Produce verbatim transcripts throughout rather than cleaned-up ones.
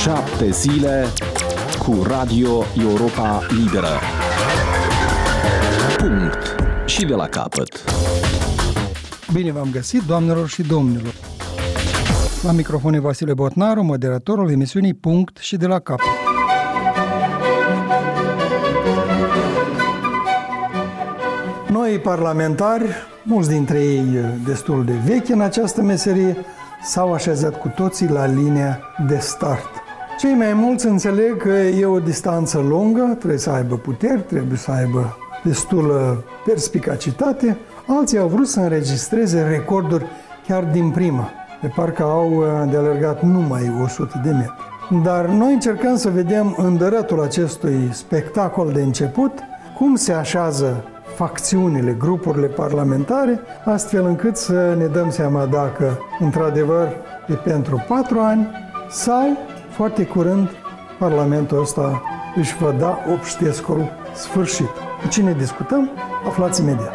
Șapte zile cu Radio Europa Liberă. Punct. Și de la capăt. Bine v-am găsit, doamnelor și domnilor. La microfon e Vasile Botnaru, moderatorul emisiunii Punct și de la capăt. Noi parlamentari, mulți dintre ei destul de vechi în această meserie, s-au așezat cu toții la linia de start. Cei mai mulți înțeleg că e o distanță lungă, trebuie să aibă puteri, trebuie să aibă destulă perspicacitate. Alții au vrut să înregistreze recorduri chiar din prima, de parcă au de alergat numai o sută de metri. Dar noi încercăm să vedem în dărătul acestui spectacol de început cum se așează facțiunile, grupurile parlamentare, astfel încât să ne dăm seama dacă, într-adevăr, e pentru patru ani sau, foarte curând, Parlamentul ăsta își va da obștescul sfârșit. Cu cine discutăm? Aflați imediat.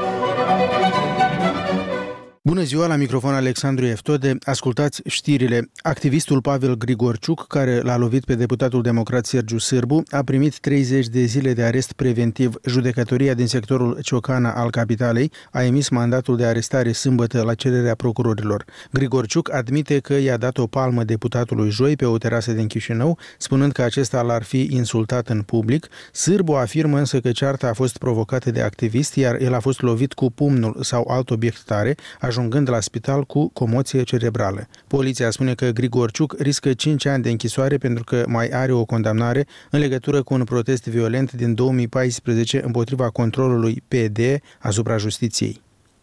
Bună ziua, la microfon Alexandru Eftode. Ascultați știrile. Activistul Pavel Grigorciuc, care l-a lovit pe deputatul democrat Sergiu Sârbu, a primit treizeci de zile de arest preventiv. Judecătoria din sectorul Ciocana al capitalei a emis mandatul de arestare sâmbătă la cererea procurorilor. Grigorciuc admite că i-a dat o palmă deputatului joi pe o terasă din Chișinău, spunând că acesta l-ar fi insultat în public. Sârbu afirmă însă că cearta a fost provocată de activist, iar el a fost lovit cu pumnul sau alt obiect tare, ajungând la spital cu comoție cerebrală. Poliția spune că Grigorciuc riscă cinci ani de închisoare pentru că mai are o condamnare în legătură cu un protest violent din două mii paisprezece împotriva controlului P D asupra justiției.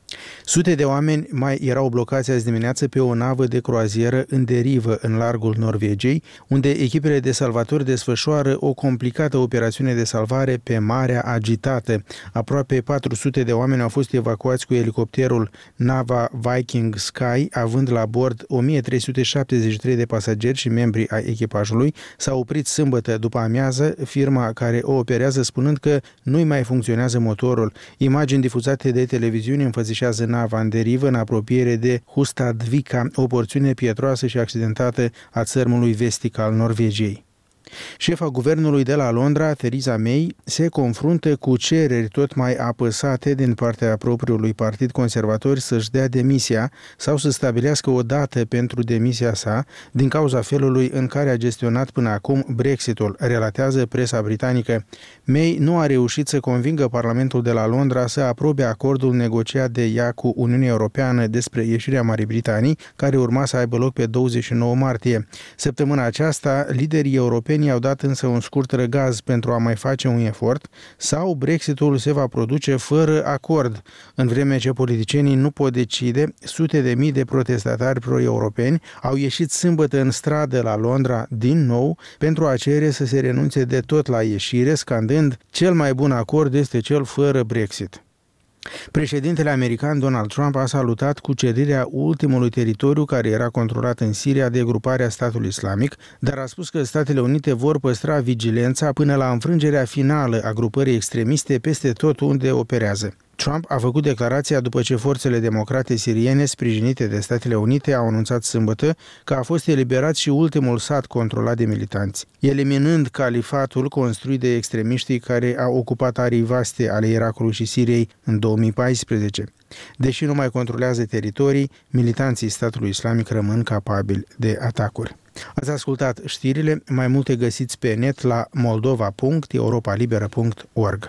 Sute de oameni mai erau blocați azi dimineață pe o navă de croazieră în derivă în largul Norvegiei, unde echipele de salvatori desfășoară o complicată operațiune de salvare pe marea agitată. Aproape patru sute de oameni au fost evacuați cu elicopterul Nava Viking Sky, având la bord o mie trei sute șaptezeci și trei de pasageri și membri ai echipajului. S-a oprit sâmbătă după amiază, firma care o operează spunând că nu-i mai funcționează motorul. Imagini difuzate de televiziune înfățișează nava în derivă în apropiere de Hustadvika, o porțiune pietroasă și accidentată a țărmului vestic al Norvegiei. Șefa guvernului de la Londra, Theresa May, se confruntă cu cereri tot mai apăsate din partea propriului partid conservator să-și dea demisia sau să stabilească o dată pentru demisia sa din cauza felului în care a gestionat până acum Brexitul, relatează presa britanică. May nu a reușit să convingă Parlamentul de la Londra să aprobe acordul negociat de ea cu Uniunea Europeană despre ieșirea Marii Britanii, care urma să aibă loc pe douăzeci și nouă martie. Săptămâna aceasta, liderii europeni au dat însă un scurt răgaz pentru a mai face un efort, sau Brexitul se va produce fără acord. În vreme ce politicienii nu pot decide, sute de mii de protestatari pro-europeni au ieșit sâmbătă în stradă la Londra din nou pentru a cere să se renunțe de tot la ieșire, scandând: cel mai bun acord este cel fără Brexit. Președintele american Donald Trump a salutat cucerirea ultimului teritoriu care era controlat în Siria de gruparea Statului Islamic, dar a spus că Statele Unite vor păstra vigilența până la înfrângerea finală a grupării extremiste peste tot unde operează. Trump a făcut declarația după ce forțele democrate siriene, sprijinite de Statele Unite, au anunțat sâmbătă că a fost eliberat și ultimul sat controlat de militanți, eliminând califatul construit de extremiștii care au ocupat arii vaste ale Irakului și Siriei în două mii paisprezece. Deși nu mai controlează teritorii, militanții Statului Islamic rămân capabili de atacuri. Ați ascultat știrile, mai multe găsiți pe net la moldova punct europa liberă punct org.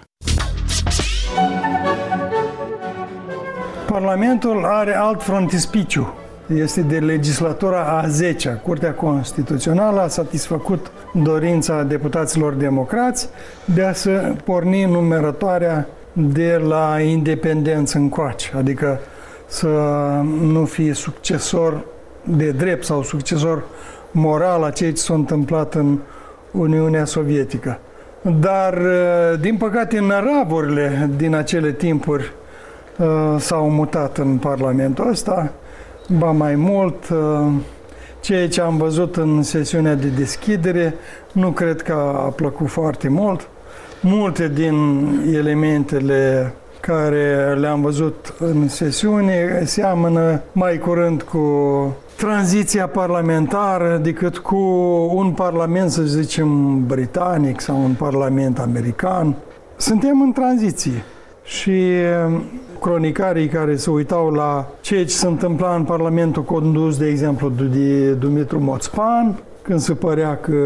Parlamentul are alt frontispiciu. Este de legislatura a zecea. Curtea Constituțională a satisfăcut dorința deputaților democrați de a se porni numerătoarea de la independență încoace, adică să nu fie succesor de drept sau succesor moral a ceea ce s-a întâmplat în Uniunea Sovietică. Dar, din păcate, năravurile din acele timpuri s-au mutat în Parlamentul ăsta, ba mai mult, ceea ce am văzut în sesiunea de deschidere nu cred că a plăcut foarte mult. Multe din elementele care le-am văzut în sesiune seamănă mai curând cu tranziția parlamentară decât cu un parlament, să zicem, britanic sau un parlament american. Suntem în tranziție și cronicarii care se uitau la ceea ce se întâmpla în Parlamentul condus, de exemplu, de Dumitru Moțpan, când se părea că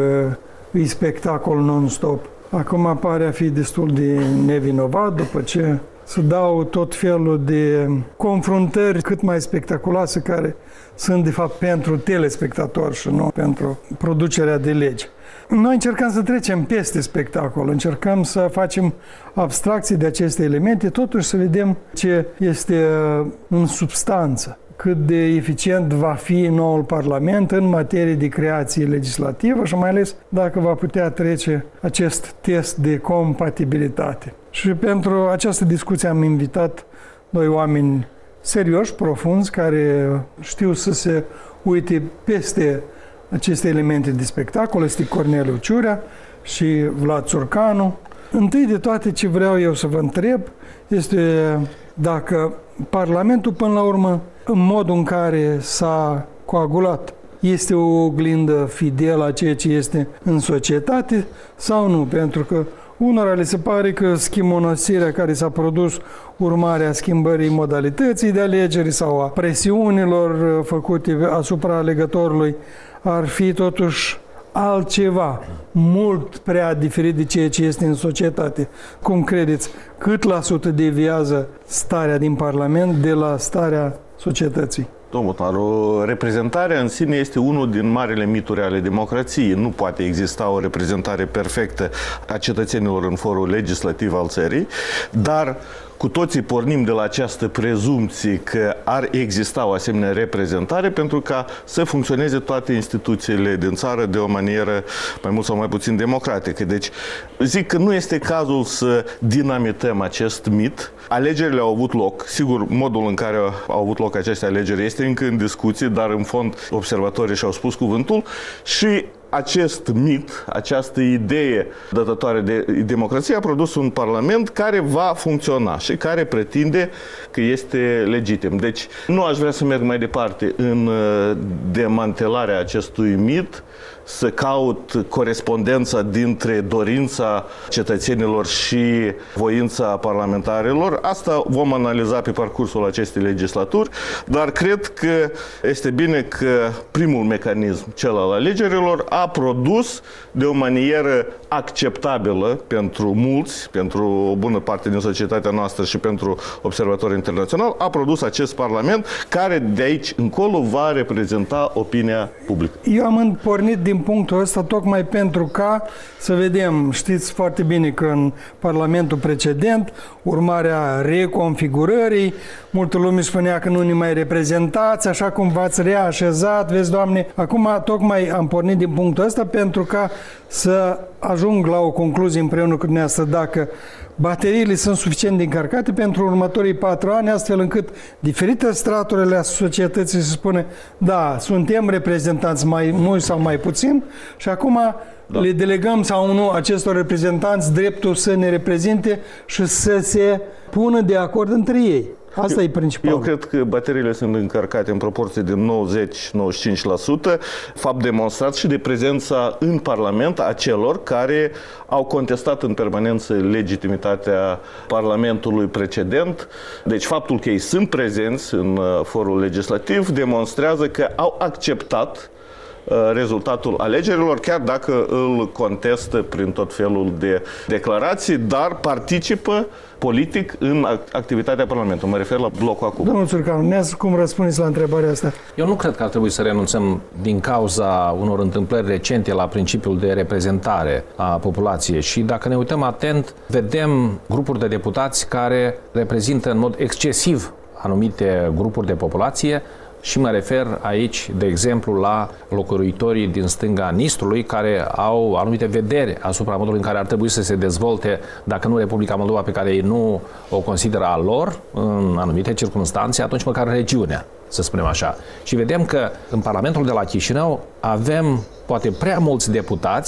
e spectacol non-stop, acum pare a fi destul de nevinovat după ce se dau tot felul de confruntări cât mai spectaculoase care sunt de fapt pentru telespectatori și nu pentru producerea de legi. Noi încercăm să trecem peste spectacol, încercăm să facem abstracții de aceste elemente, totuși să vedem ce este în substanță, cât de eficient va fi noul Parlament în materie de creație legislativă și mai ales dacă va putea trece acest test de compatibilitate. Și pentru această discuție am invitat doi oameni serioși, profunzi, care știu să se uite peste aceste elemente de spectacol. Este Corneliu Ciurea și Vlad Țurcanu. Întâi de toate ce vreau eu să vă întreb este dacă Parlamentul, până la urmă, în modul în care s-a coagulat, este o oglindă fidelă a ceea ce este în societate sau nu? Pentru că unora le se pare că schimonosirea care s-a produs urmarea schimbării modalității de alegeri sau a presiunilor făcute asupra alegătorului ar fi totuși altceva, mult prea diferit de ceea ce este în societate. Cum credeți, cât la sută deviază starea din Parlament de la starea societății? Domnul Taru, reprezentarea în sine este unul din marile mituri ale democrației. Nu poate exista o reprezentare perfectă a cetățenilor în forul legislativ al țării, dar cu toții pornim de la această prezumție că ar exista o asemenea reprezentare pentru ca să funcționeze toate instituțiile din țară de o manieră mai mult sau mai puțin democratică. Deci zic că nu este cazul să dinamităm acest mit. Alegerile au avut loc. Sigur, modul în care au avut loc aceste alegeri este încă în discuție, dar în fond observatorii și-au spus cuvântul și acest mit, această idee dătătoare de democrație a produs un parlament care va funcționa și care pretinde că este legitim. Deci nu aș vrea să merg mai departe în demantelarea acestui mit, să caut corespondența dintre dorința cetățenilor și voința parlamentarilor. Asta vom analiza pe parcursul acestei legislaturi, dar cred că este bine că primul mecanism, cel al alegerilor, a produs de o manieră acceptabilă pentru mulți, pentru o bună parte din societatea noastră și pentru observatori internaționali, a produs acest parlament care de aici încolo va reprezenta opinia publică. Eu am pornit din punctul ăsta tocmai pentru ca să vedem, știți foarte bine că în Parlamentul precedent, urmarea reconfigurării, multă lume spunea că nu ne mai reprezentați, așa cum v-ați reașezat, vezi, Doamne, acum tocmai am pornit din punctul ăsta pentru ca să ajung la o concluzie împreună cu dumneavoastră dacă bateriile sunt suficient de încărcate pentru următorii patru ani, astfel încât diferite straturi ale societății se spune, da, suntem reprezentanți mai mult sau mai puțin și acum da. le delegăm sau nu acestor reprezentanți dreptul să ne reprezinte și să se pună de acord între ei. Asta eu, e principal. Eu cred că bateriile sunt încărcate în proporție de nouăzeci la nouăzeci și cinci la sută, fapt demonstrat și de prezența în Parlament a celor care au contestat în permanență legitimitatea Parlamentului precedent. Deci faptul că ei sunt prezenți în forul legislativ demonstrează că au acceptat rezultatul alegerilor, chiar dacă îl contestă prin tot felul de declarații, dar participă politic în activitatea Parlamentului. Mă refer la blocul acum. Domnul Țurcanu, ne-ați cum răspundeți la întrebarea asta? Eu nu cred că ar trebui să renunțăm din cauza unor întâmplări recente la principiul de reprezentare a populației și dacă ne uităm atent, vedem grupuri de deputați care reprezintă în mod excesiv anumite grupuri de populație. Și mă refer aici, de exemplu, la locuitorii din stânga Nistrului care au anumite vederi asupra modului în care ar trebui să se dezvolte, dacă nu Republica Moldova pe care ei nu o consideră a lor, în anumite circunstanțe, atunci măcar regiunea, să spunem așa. Și vedem că în Parlamentul de la Chișinău avem poate prea mulți deputați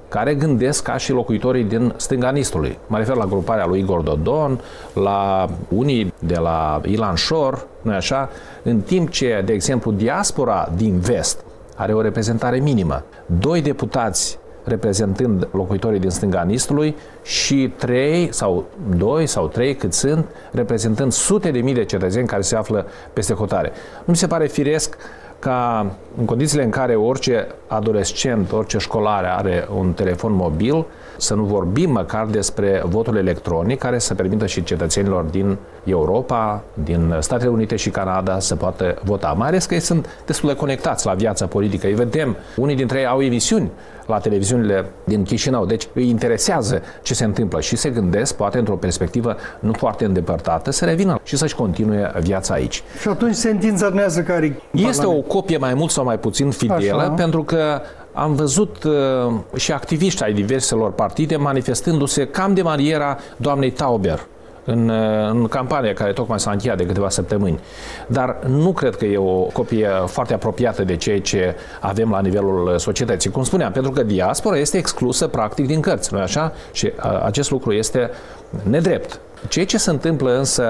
care gândesc ca și locuitorii din stânga Nistului. Mă refer la gruparea lui Igor Dodon, la unii de la Ilan Șor, nu așa? În timp ce, de exemplu, diaspora din vest are o reprezentare minimă. Doi deputați reprezentând locuitorii din stânga Nistului și trei sau doi sau trei cât sunt, reprezentând sute de mii de cetățeni care se află peste hotare. Nu mi se pare firesc ca în condițiile în care orice adolescent, orice școlar are un telefon mobil, să nu vorbim măcar despre votul electronic care să permită și cetățenilor din Europa, din Statele Unite și Canada să poată vota. Mai ales că ei sunt destul de conectați la viața politică. Îi vedem, unii dintre ei au emisiuni la televiziunile din Chișinău, deci îi interesează ce se întâmplă și se gândesc, poate într-o perspectivă nu foarte îndepărtată, să revină și să-și continue viața aici. Și atunci sentința dumneavoastră care este o copie mai mult sau mai puțin fidelă, așa, pentru că am văzut uh, și activiști ai diverselor partide manifestându-se cam de maniera doamnei Tauber în, uh, în campania care tocmai s-a încheiat de câteva săptămâni. Dar nu cred că e o copie foarte apropiată de ceea ce avem la nivelul societății. Cum spuneam, pentru că diaspora este exclusă practic din cărți, nu-i așa? Și uh, acest lucru este nedrept. Ceea ce se întâmplă însă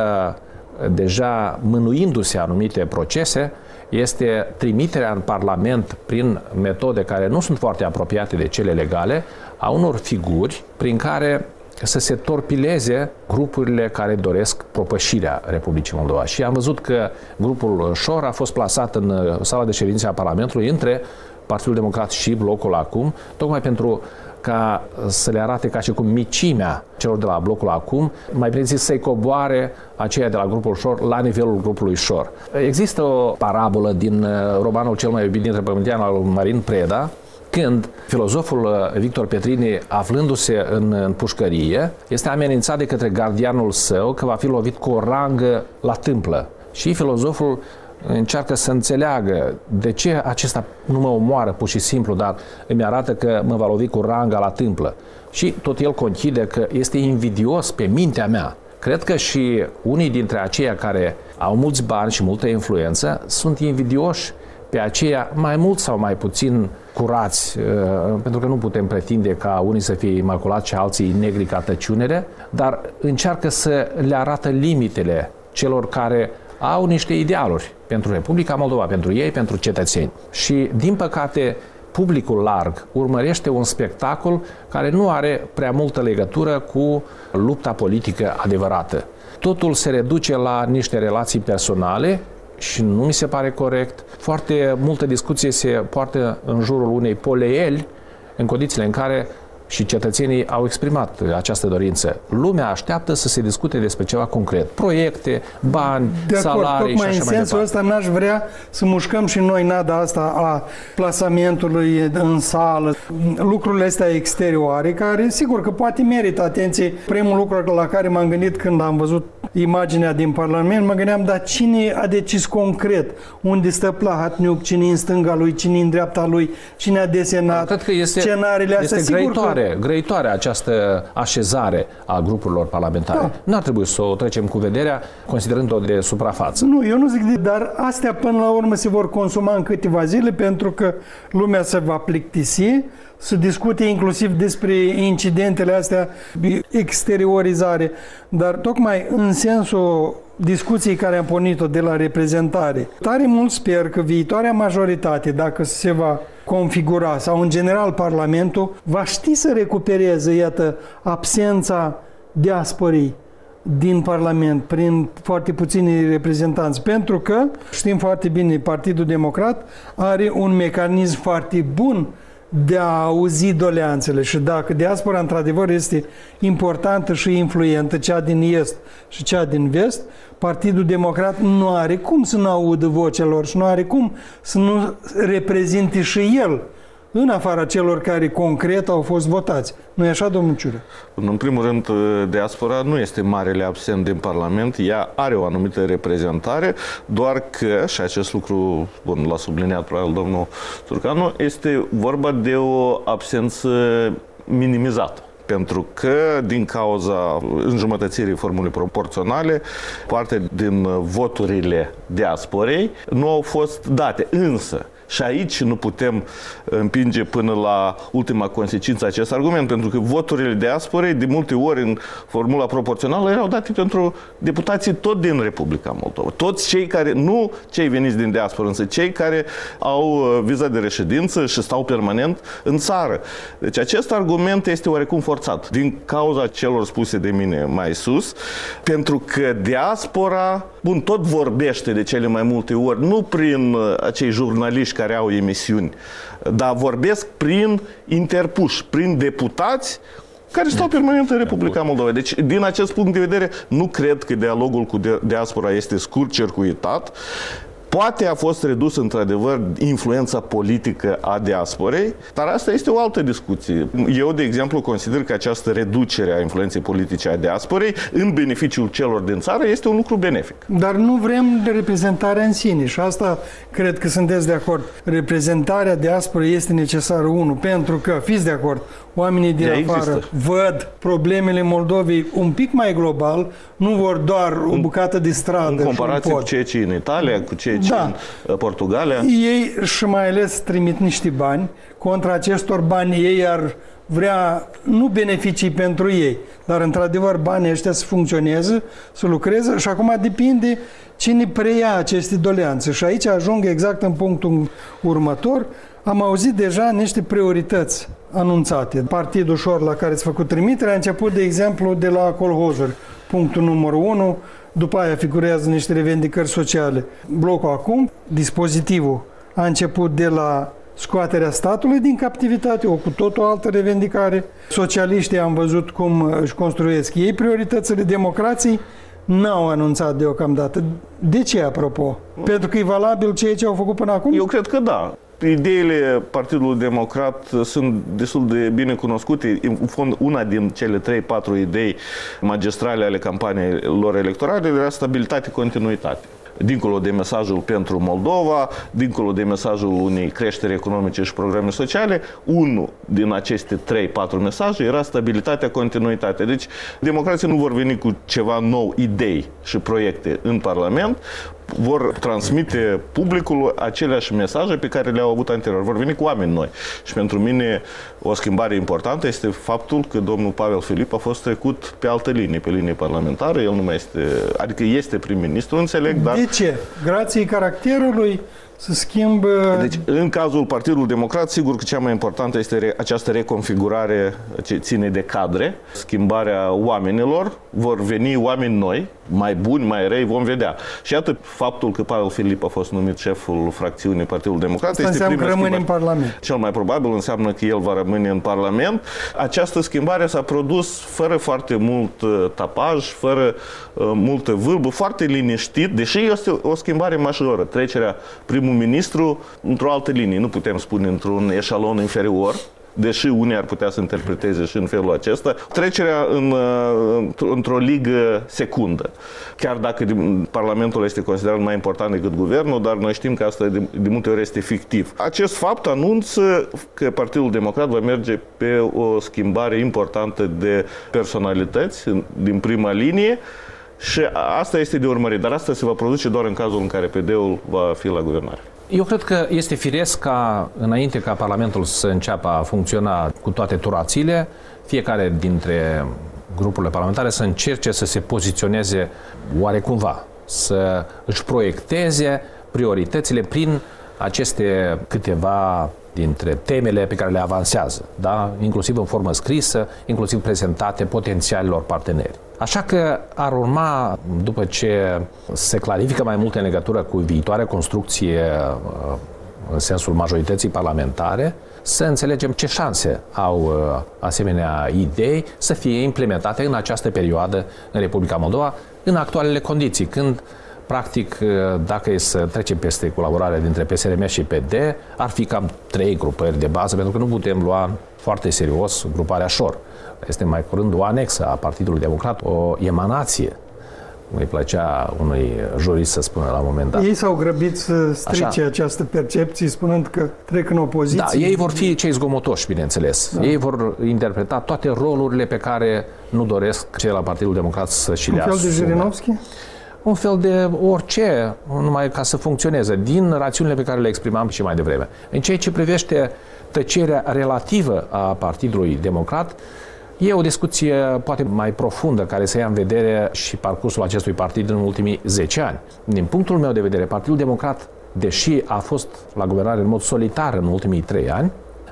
deja mânuindu-se anumite procese este trimiterea în Parlament prin metode care nu sunt foarte apropiate de cele legale a unor figuri prin care să se torpileze grupurile care doresc propășirea Republicii Moldova. Și am văzut că grupul Șor a fost plasat în sala de ședințe a Parlamentului între Partidul Democrat și Blocul Acum, tocmai pentru ca să le arate ca și cum micimea celor de la Blocul Acum, mai bine zis să-i coboare aceia de la grupul Șor la nivelul grupului Șor. Există o parabolă din romanul cel mai iubit dintre pământeani al lui Marin Preda, când filozoful Victor Petrini, aflându-se în, în pușcărie, este amenințat de către gardianul său că va fi lovit cu o rangă la tâmplă. Și filozoful încearcă să înțeleagă de ce acesta nu mă omoară pur și simplu, dar îmi arată că mă va lovi cu ranga la tâmplă. Și tot el conchide că este invidios pe mintea mea. Cred că și unii dintre aceia care au mulți bani și multă influență sunt invidioși pe aceia mai mult sau mai puțin curați, pentru că nu putem pretinde ca unii să fie imaculați și alții negri ca tăciunere, dar încearcă să le arată limitele celor care au niște idealuri pentru Republica Moldova, pentru ei, pentru cetățeni. Și, din păcate, publicul larg urmărește un spectacol care nu are prea multă legătură cu lupta politică adevărată. Totul se reduce la niște relații personale și nu mi se pare corect. Foarte multă discuție se poartă în jurul unei poleieli în condițiile în care și cetățenii au exprimat această dorință. Lumea așteaptă să se discute despre ceva concret. Proiecte, bani, de acord, salarii și așa mai departe. Tocmai în sensul ăsta n-aș vrea să mușcăm și noi nada asta a plasamentului în sală, lucrurile astea exterioare, care sigur că poate merită atenție. Primul lucru la care m-am gândit când am văzut imaginea din Parlament, mă gândeam, dar cine a decis concret? Unde stă Plahatniuc, cine în stânga lui, cine în dreapta lui, cine a desenat cred că este, scenariile astea? Este grăitoare, că... grăitoare această așezare a grupurilor parlamentare. Da. N-ar trebui să o trecem cu vederea, considerând-o de suprafață. Nu, eu nu zic de, dar astea până la urmă se vor consuma în câteva zile, pentru că lumea se va plictisi, să discute inclusiv despre incidentele astea, exteriorizare, dar tocmai în sensul discuției care am pornit-o de la reprezentare. Tare mult sper că viitoarea majoritate, dacă se va configura, sau în general Parlamentul, va ști să recupereze, iată, absența diasporii din Parlament, prin foarte puțini reprezentanți, pentru că, știm foarte bine, Partidul Democrat are un mecanism foarte bun de a auzi doleanțele și dacă diaspora într-adevăr este importantă și influentă, cea din est și cea din vest, Partidul Democrat nu are cum să nu audă vocea lor și nu are cum să nu reprezinte și el în afara celor care concret au fost votați. Nu e așa, domnul Ciură? În primul rând, diaspora nu este marele absent din Parlament, ea are o anumită reprezentare, doar că, și acest lucru, bun, l-a subliniat probabil domnul Țurcanu, este vorba de o absență minimizată. Pentru că, din cauza înjumătățirii formulei proporționale, parte din voturile diasporei nu au fost date. Însă, Și aici nu putem împinge până la ultima consecință acest argument, pentru că voturile diasporei, de multe ori în formula proporțională, erau date pentru deputații tot din Republica Moldova. Toți cei care, nu cei veniți din diaspora, însă cei care au viza de reședință și stau permanent în țară. Deci acest argument este oarecum forțat din cauza celor spuse de mine mai sus, pentru că diaspora, bun, tot vorbește de cele mai multe ori, nu prin acei jurnaliști care au emisiuni, dar vorbesc prin interpuși, prin deputați care stau permanent în Republica Moldova. Deci, din acest punct de vedere, nu cred că dialogul cu diaspora este scurt-circuitat. Poate a fost redus, într-adevăr, influența politică a diasporei, dar asta este o altă discuție. Eu, de exemplu, consider că această reducere a influenței politice a diasporei în beneficiul celor din țară este un lucru benefic. Dar nu vrem reprezentarea în sine și asta cred că sunteți de acord. Reprezentarea diasporei este necesară, unu, pentru că, fiți de acord, oamenii din afară există. Văd problemele Moldovei un pic mai global, nu vor doar o bucată de stradă. În comparație cu ceea ce în Italia, cu ceea ce da. în Portugalia. Ei și mai ales trimit niște bani, contra acestor bani ei ar vrea nu beneficii pentru ei, dar într-adevăr banii ăștia să funcționeze, să lucreze și acum depinde cine preia aceste doleanțe. Și aici ajung exact în punctul următor. Am auzit deja niște priorități anunțate. Partidul Șor la care ați făcut trimitere a început, de exemplu, de la colhozuri, punctul numărul unu, după aia figurează niște revendicări sociale. Blocul acum, dispozitivul, a început de la scoaterea statului din captivitate, o cu totul altă revendicare. Socialiștii am văzut cum își construiesc ei prioritățile, democrații n-au anunțat deocamdată. De ce, apropo? Pentru că e valabil ceea ce au făcut până acum? Eu cred că da. Ideile Partidului Democrat sunt destul de bine cunoscute. În fond, una din cele trei patru idei magistrale ale campaniei lor electorale era stabilitate, continuitate. Dincolo de mesajul pentru Moldova, dincolo de mesajul unei creșteri economice și programe sociale, unul din aceste trei patru mesaje era stabilitatea, continuitatea. Deci, democrații nu vor veni cu ceva nou, idei și proiecte în Parlament, vor transmite publicul aceleași mesaje pe care le-au avut anterior. Vor veni cu oameni noi. Și pentru mine o schimbare importantă este faptul că domnul Pavel Filip a fost trecut pe altă linie, pe linie parlamentară. El nu mai este, adică este prim-ministru, înțeleg, dar... De ce? Grație caracterului se schimbă... Deci, în cazul Partidului Democrat, sigur că cea mai importantă este re- această reconfigurare ce ține de cadre, schimbarea oamenilor, vor veni oameni noi, mai buni, mai răi, vom vedea. Și iată faptul că Pavel Filip a fost numit șeful fracțiunii Partidului Democrat. Asta este înseamnă că rămâne în Parlament. Cel mai probabil înseamnă că el va rămâne în Parlament. Această schimbare s-a produs fără foarte mult uh, tapaj, fără uh, multă vârbă, foarte liniștit, deși este o schimbare majoră. Trecerea primul ministru într-o altă linie, nu putem spune într-un eșalon inferior, deși unii ar putea să interpreteze și în felul acesta, trecerea în, într-o ligă secundă. Chiar dacă Parlamentul este considerat mai important decât guvernul, dar noi știm că asta de, de multe ori este fictiv. Acest fapt anunță că Partidul Democrat va merge pe o schimbare importantă de personalități din prima linie și asta este de urmărit, dar asta se va produce doar în cazul în care P D-ul va fi la guvernare. Eu cred că este firesc ca, înainte ca Parlamentul să înceapă a funcționa cu toate turațiile, fiecare dintre grupurile parlamentare să încerce să se poziționeze oarecumva, să își proiecteze prioritățile prin aceste câteva dintre temele pe care le avansează, da? Inclusiv în formă scrisă, inclusiv prezentate potențialilor parteneri. Așa că ar urma, după ce se clarifică mai multe în legătură cu viitoarea construcție în sensul majorității parlamentare, să înțelegem ce șanse au asemenea idei să fie implementate în această perioadă în Republica Moldova, în actualele condiții, când practic, dacă e să trecem peste colaborarea dintre P S R M și P D, ar fi cam trei grupări de bază, pentru că nu putem lua foarte serios gruparea Șor. Este mai curând o anexă a Partidului Democrat, o emanație. Îi plăcea unui jurist să spună la un moment dat. Ei s-au grăbit să strice Așa. această percepție, spunând că trec în opoziție. Da, ei vor fi cei zgomotoși, bineînțeles. Da. Ei vor interpreta toate rolurile pe care nu doresc cei la Partidul Democrat să și le asume. Un fel de Jirinovski? un fel de orice, numai ca să funcționeze, din rațiunile pe care le exprimam și mai devreme. În ceea ce privește tăcerea relativă a Partidului Democrat, e o discuție poate mai profundă care să ia în vedere și parcursul acestui partid în ultimii zece ani. Din punctul meu de vedere, Partidul Democrat, deși a fost la guvernare în mod solitar în ultimii trei ani,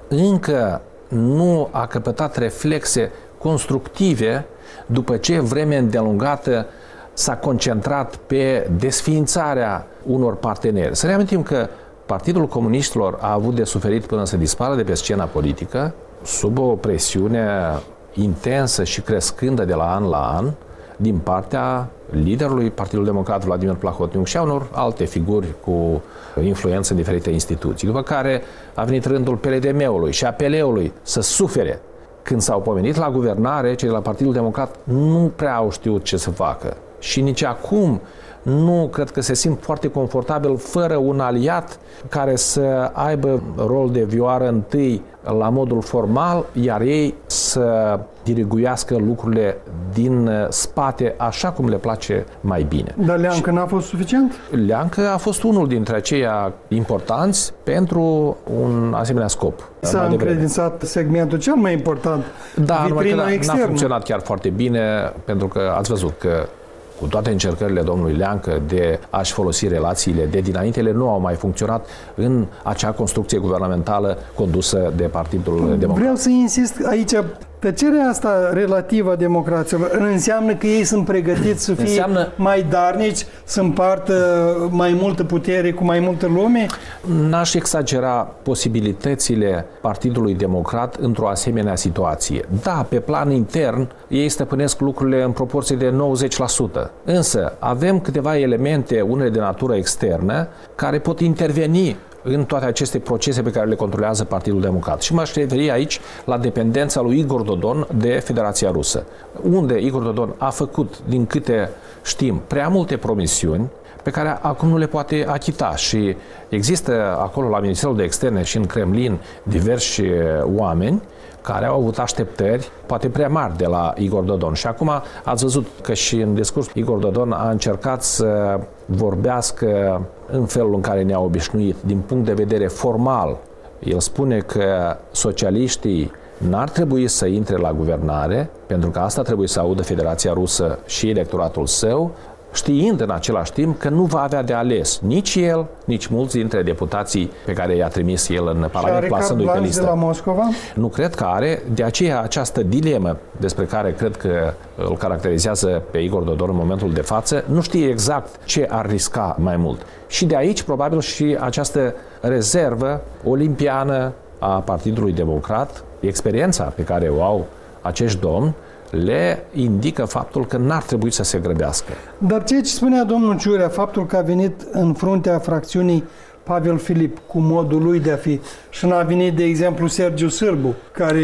încă nu a căpătat reflexe constructive după ce vreme îndelungată s-a concentrat pe desființarea unor parteneri. Să reamintim că Partidul Comuniștilor a avut de suferit până să dispară de pe scena politică sub o presiune intensă și crescândă de la an la an din partea liderului Partidului Democrat Vladimir Plahotniuc și a unor alte figuri cu influență în diferite instituții. După care a venit rândul P L D M-ului și a P L-ului să sufere. Când s-au pomenit la guvernare, cei de la Partidul Democrat nu prea au știut ce să facă. Și nici acum nu cred că se simt foarte confortabil fără un aliat care să aibă rol de vioară întâi la modul formal, iar ei să diriguiască lucrurile din spate așa cum le place mai bine. Dar Leancă n-a fost suficient? Leancă a fost unul dintre aceia importanți pentru un asemenea scop. S-a încredințat segmentul cel mai important, da, vitrina externă. N-a funcționat chiar foarte bine, pentru că ați văzut că cu toate încercările domnului Leancă de a-și folosi relațiile de dinainte, ele nu au mai funcționat în acea construcție guvernamentală condusă de Partidul Democrat. Vreau să insist aici, tăcerea asta relativă a democraților înseamnă că ei sunt pregătiți să fie înseamnă... mai darnici, să împartă mai multă putere cu mai multă lume? N-aș exagera posibilitățile Partidului Democrat într-o asemenea situație. Da, pe plan intern, ei stăpânesc lucrurile în proporție de nouăzeci la sută. Însă, avem câteva elemente, unele de natură externă, care pot interveni în toate aceste procese pe care le controlează Partidul Democrat. Și m-aș referi aici la dependența lui Igor Dodon de Federația Rusă, unde Igor Dodon a făcut, din câte știm, prea multe promisiuni pe care acum nu le poate achita și există acolo la Ministerul de Externe și în Kremlin diversi oameni care au avut așteptări poate prea mari de la Igor Dodon. Și acum ați văzut că și în discurs Igor Dodon a încercat să vorbească în felul în care ne-a obișnuit, din punct de vedere formal. El spune că socialiștii n-ar trebui să intre la guvernare, pentru că asta trebuie să audă Federația Rusă și electoratul său, știind în același timp că nu va avea de ales nici el, nici mulți dintre deputații pe care i-a trimis el în Parlament, plasându-i pe listă. De la Moscova? Nu cred că are, de aceea această dilemă despre care cred că îl caracterizează pe Igor Dodon în momentul de față, nu știe exact ce ar risca mai mult. Și de aici probabil și această rezervă olimpiană a Partidului Democrat, experiența pe care o au acești domni, le indică faptul că n-ar trebui să se grăbească. Dar ceea ce spunea domnul Ciurea, faptul că a venit în fruntea fracțiunii Pavel Filip cu modul lui de a fi și n-a venit, de exemplu, Sergiu Sârbu, care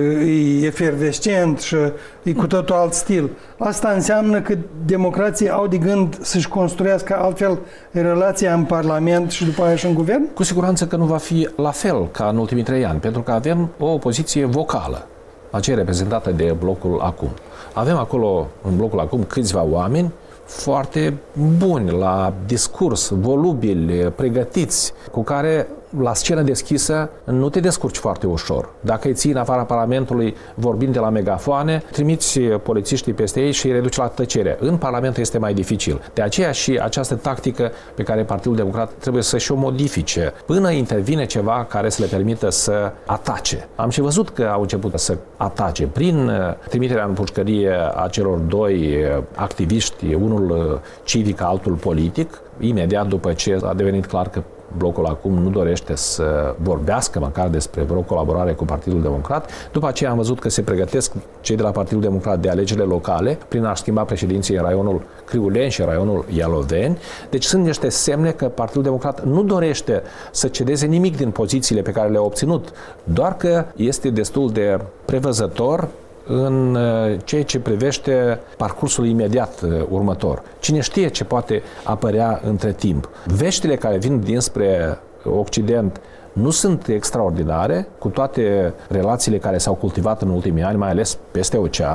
e efervescent și e cu totul alt stil. Asta înseamnă că democrații au de gând să-și construiască altfel relația în Parlament și după aia și în guvern? Cu siguranță că nu va fi la fel ca în ultimii trei ani, pentru că avem o opoziție vocală, aceea reprezentată de Blocul Acum. Avem acolo, în Blocul Acum, câțiva oameni foarte buni la discurs, volubili, pregătiți, cu care la scenă deschisă nu te descurci foarte ușor. Dacă îi ții în afara Parlamentului vorbind de la megafoane, trimiți polițiștii peste ei și îi reduci la tăcere. În Parlament este mai dificil. De aceea și această tactică pe care Partidul Democrat trebuie să-și o modifice până intervine ceva care să le permită să atace. Am și văzut că au început să atace prin trimiterea în pușcărie a celor doi activiști, unul civic, altul politic, imediat după ce a devenit clar că Blocul Acum nu dorește să vorbească măcar despre vreo colaborare cu Partidul Democrat. După aceea am văzut că se pregătesc cei de la Partidul Democrat de alegerile locale prin a schimba președinții în raionul Criuleni și în raionul Ialoveni. Deci sunt niște semne că Partidul Democrat nu dorește să cedeze nimic din pozițiile pe care le-a obținut, doar că este destul de prevăzător în ceea ce privește parcursul imediat următor. Cine știe ce poate apărea între timp. Veștile care vin dinspre Occident nu sunt extraordinare, cu toate relațiile care s-au cultivat în ultimii ani, mai ales peste ocean,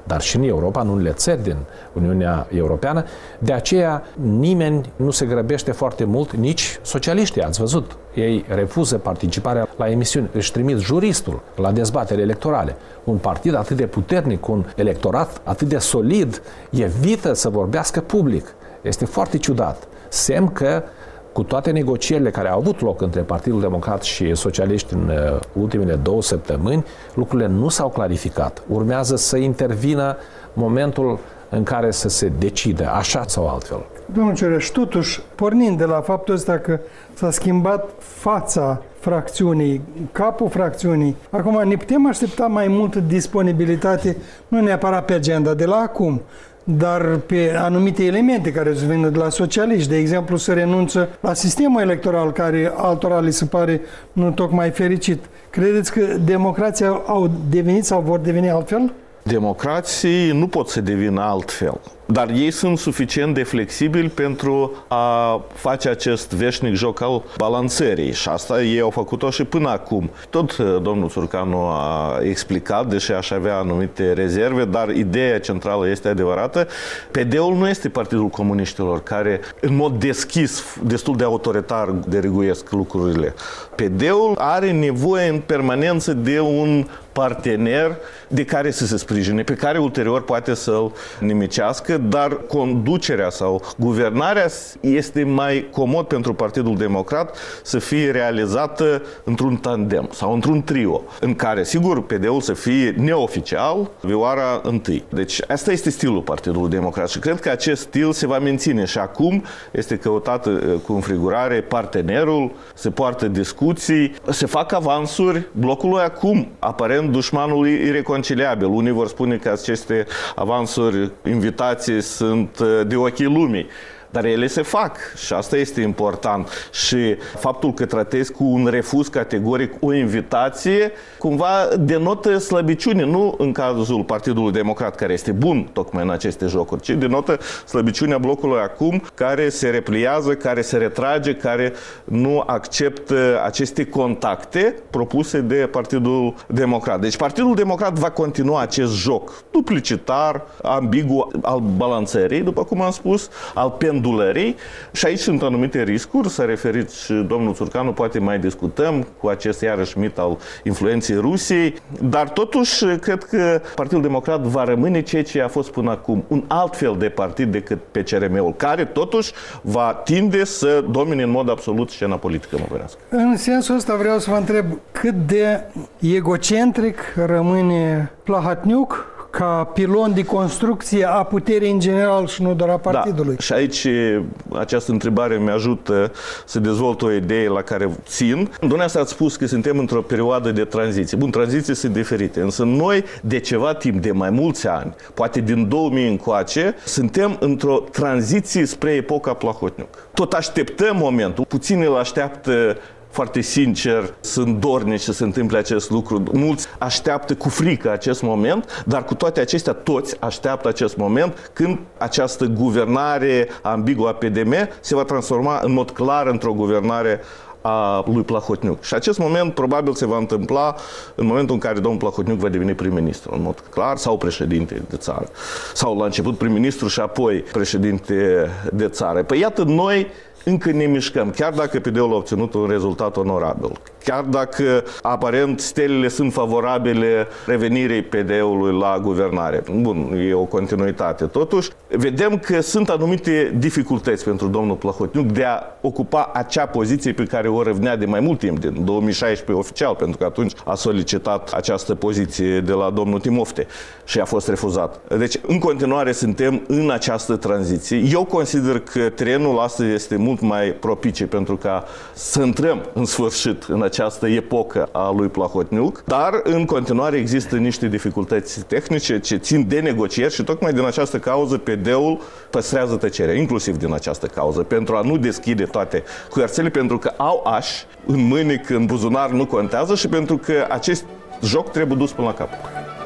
dar și în Europa, în unele țări din Uniunea Europeană. De aceea nimeni nu se grăbește foarte mult, nici socialiștii, ați văzut. Ei refuză participarea la emisiuni, își trimit juristul la dezbatere electorale. Un partid atât de puternic, un electorat atât de solid, evită să vorbească public. Este foarte ciudat. Semn că cu toate negocierile care au avut loc între Partidul Democrat și Socialiști în ultimele două săptămâni, lucrurile nu s-au clarificat. Urmează să intervină momentul în care să se decide, așa sau altfel. Domnul Ciureș, totuși, pornind de la faptul ăsta că s-a schimbat fața fracțiunii, capul fracțiunii, acum ne putem aștepta mai multă disponibilitate, nu neapărat pe agenda de la acum, dar pe anumite elemente care se vin de la socialiști, de exemplu, să renunță la sistemul electoral care altora li se pare nu tocmai fericit. Credeți că democrația au devenit sau vor deveni altfel? Democrații nu pot să devină altfel, dar ei sunt suficient de flexibili pentru a face acest veșnic joc al balanțării și asta ei au făcut-o și până acum. Tot domnul Țurcanu a explicat, deși aș avea anumite rezerve, dar ideea centrală este adevărată. P D-ul nu este Partidul Comuniștilor, care în mod deschis, destul de autoritar, deriguiesc lucrurile. P D-ul are nevoie în permanență de un partener de care să se sprijine, pe care ulterior poate să-l nimicească, dar conducerea sau guvernarea este mai comod pentru Partidul Democrat să fie realizată într-un tandem sau într-un trio, în care, sigur, P D-ul să fie neoficial, vioara întâi. Deci, asta este stilul Partidului Democrat și cred că acest stil se va menține și acum este căutat cu înfrigurare partenerul, se poartă discuții, se fac avansuri blocului acum, aparent dușmanul ireconciliabil. Unii vor spune că aceste avansuri, invitații sunt de ochii lumii. Dar ele se fac și asta este important. Și faptul că tratezi cu un refuz categoric o invitație, cumva denotă slăbiciune, nu în cazul Partidului Democrat, care este bun tocmai în aceste jocuri, ci denotă slăbiciunea blocului acum, care se repliază, care se retrage, care nu acceptă aceste contacte propuse de Partidul Democrat. Deci Partidul Democrat va continua acest joc duplicitar, ambigu al balanțării, după cum am spus, al pendulării. Și aici sunt anumite riscuri, s-a referit și domnul Țurcanu, poate mai discutăm cu acest iarăși mit al influenței Rusiei, dar totuși cred că Partidul Democrat va rămâne ceea ce a fost până acum, un alt fel de partid decât P C R M-ul, care totuși va tinde să domine în mod absolut scena politică moldovenească. În sensul ăsta vreau să vă întreb cât de egocentric rămâne Plahotniuc ca pilon de construcție a puterii în general și nu doar a partidului. Da, și aici această întrebare mi ajută să dezvolt o idee la care țin. Dumneavoastră ați spus că suntem într-o perioadă de tranziție. Bun, tranziții sunt diferite, însă noi de ceva timp, de mai mulți ani, poate din două mii încoace, suntem într-o tranziție spre epoca Plahotniuc. Tot așteptăm momentul, puțini îl așteaptă foarte sincer, sunt dornici să se întâmple acest lucru. Mulți așteaptă cu frică acest moment, dar cu toate acestea, toți așteaptă acest moment când această guvernare ambiguă a P D M se va transforma în mod clar într-o guvernare a lui Plahotniuc. Și acest moment probabil se va întâmpla în momentul în care domnul Plahotniuc va deveni prim-ministru, în mod clar, sau președinte de țară. Sau la început prim-ministru și apoi președinte de țară. Păi iată, noi încă ne mișcăm, chiar dacă P D-ul a obținut un rezultat onorabil. Chiar dacă, aparent, stelele sunt favorabile revenirii P D-ului la guvernare. Bun, e o continuitate. Totuși, vedem că sunt anumite dificultăți pentru domnul Plahotniuc de a ocupa acea poziție pe care o revnea de mai mult timp, din două mii șaisprezece oficial, pentru că atunci a solicitat această poziție de la domnul Timofte și a fost refuzat. Deci, în continuare, suntem în această tranziție. Eu consider că terenul astăzi este mult mai propice pentru ca să intrăm în sfârșit în această epocă a lui Plahotniuc, dar în continuare există niște dificultăți tehnice ce țin de negocieri și tocmai din această cauză P D-ul păstrează tăcerea, inclusiv din această cauză, pentru a nu deschide toate cuierțele, pentru că au aș în mânic, în buzunar nu contează și pentru că acest joc trebuie dus până la capăt.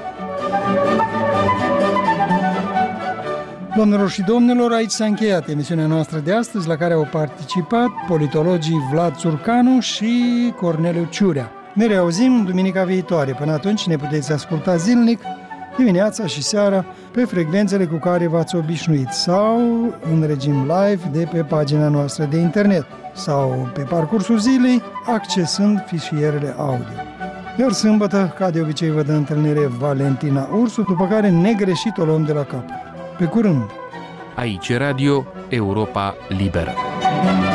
Doamnelor și domnilor, aici s-a încheiat emisiunea noastră de astăzi, la care au participat politologii Vlad Țurcanu și Corneliu Ciurea. Ne reauzim duminica viitoare. Până atunci ne puteți asculta zilnic dimineața și seara pe frecvențele cu care v-ați obișnuit sau în regim live de pe pagina noastră de internet sau pe parcursul zilei accesând fișierele audio. Iar sâmbătă, ca de obicei, vă dă întâlnire Valentina Ursu, după care negreșit o luăm de la capăt. Pe curând! Aici Radio Europa Liberă.